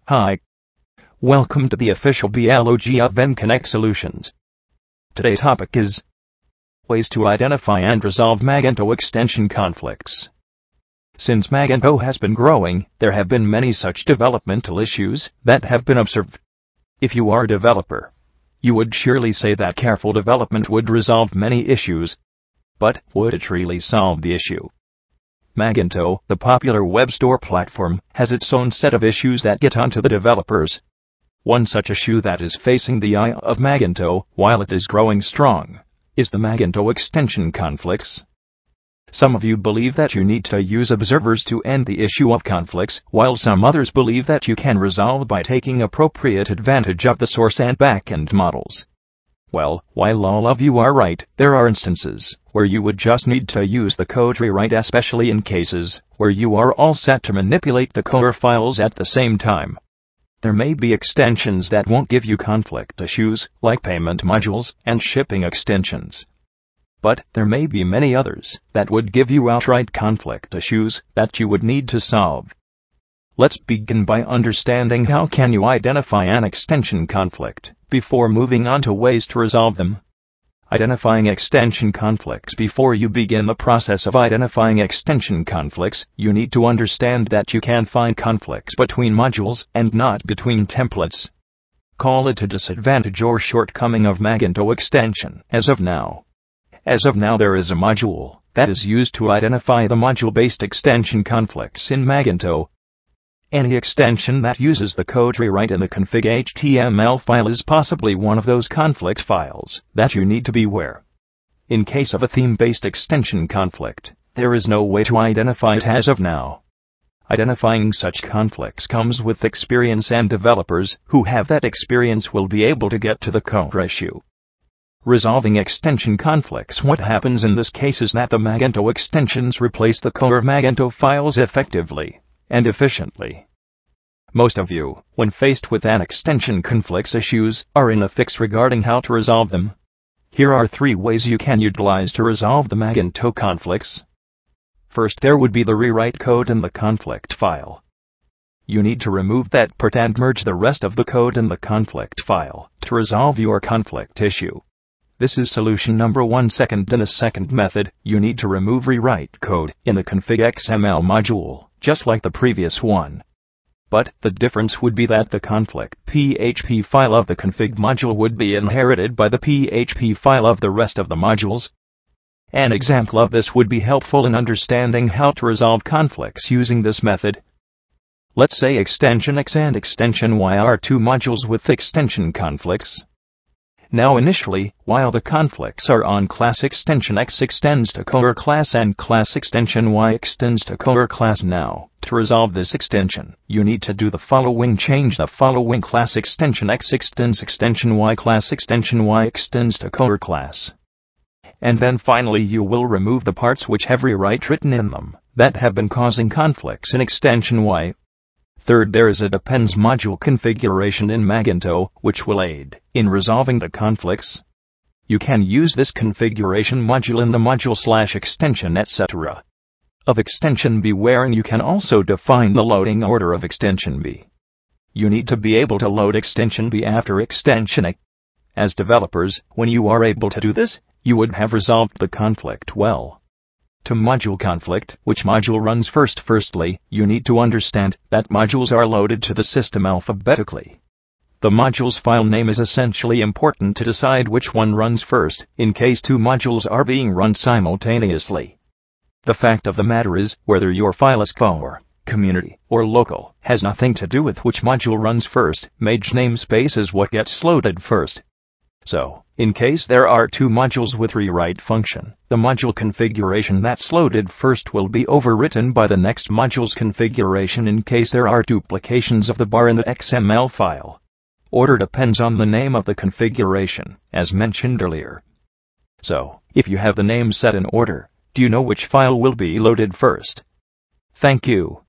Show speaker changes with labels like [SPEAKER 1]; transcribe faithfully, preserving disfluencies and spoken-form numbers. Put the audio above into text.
[SPEAKER 1] Hi. Welcome to the official blog of VenConnect Solutions. Today's topic is ways to identify and resolve Magento extension conflicts. Since Magento has been growing, there have been many such developmental issues that have been observed. If you are a developer, you would surely say that careful development would resolve many issues. But would it really solve the issue? Magento, the popular web store platform, has its own set of issues that get onto the developers. One such issue that is facing the eye of Magento, while it is growing strong, is the Magento extension conflicts. Some of you believe that you need to use observers to end the issue of conflicts, while some others believe that you can resolve by taking appropriate advantage of the source and backend models. Well, while all of you are right, there are instances where you would just need to use the code rewrite, especially in cases where you are all set to manipulate the core files at the same time. There may be extensions that won't give you conflict issues, like payment modules and shipping extensions. But there may be many others that would give you outright conflict issues that you would need to solve. Let's begin by understanding how can you identify an extension conflict before moving on to ways to resolve them. Identifying extension conflicts. Before you begin the process of identifying extension conflicts, you need to understand that you can find conflicts between modules and not between templates. Call it a disadvantage or shortcoming of Magento extension. As of now, As of now there is a module that is used to identify the module-based extension conflicts in Magento. Any extension that uses the code rewrite in the config H T M L file is possibly one of those conflict files that you need to beware. In case of a theme-based extension conflict, there is no way to identify it as of now. Identifying such conflicts comes with experience, and developers who have that experience will be able to get to the core issue. Resolving extension conflicts. What happens in this case is that the Magento extensions replace the core Magento files effectively and efficiently. Most of you, when faced with an extension conflicts issues, are in a fix regarding how to resolve them. Here are three ways you can utilize to resolve the Magento conflicts. First, there would be the rewrite code in the conflict file. You need to remove that part and merge the rest of the code in the conflict file to resolve your conflict issue. This is solution number one. Second, in a second method, you need to remove rewrite code in the config X M L module, just like the previous one. But the difference would be that the conflict P H P file of the config module would be inherited by the P H P file of the rest of the modules. An example of this would be helpful in understanding how to resolve conflicts using this method. Let's say extension X and extension Y are two modules with extension conflicts. Now initially, while the conflicts are on, class extension X extends to core class and class extension Y extends to core class. Now, to resolve this extension, you need to do the following: change the following: class extension X extends extension Y, class extension Y extends to core class. And then finally you will remove the parts which have rewrite written in them that have been causing conflicts in extension Y. Third, there is a depends module configuration in Magento, which will aid in resolving the conflicts. You can use this configuration module in the module slash extension et cetera of extension B, wherein you can also define the loading order of extension B. You need to be able to load extension B after extension A. As developers, when you are able to do this, you would have resolved the conflict well. To module conflict, which module runs first? Firstly, you need to understand that modules are loaded to the system alphabetically. The module's file name is essentially important to decide which one runs first, in case two modules are being run simultaneously. The fact of the matter is, whether your file is core, community, or local, has nothing to do with which module runs first. Mage namespace is what gets loaded first. So, in case there are two modules with rewrite function, the module configuration that's loaded first will be overwritten by the next module's configuration in case there are duplications of the bar in the X M L file. Order depends on the name of the configuration, as mentioned earlier. So, if you have the name set in order, do you know which file will be loaded first? Thank you.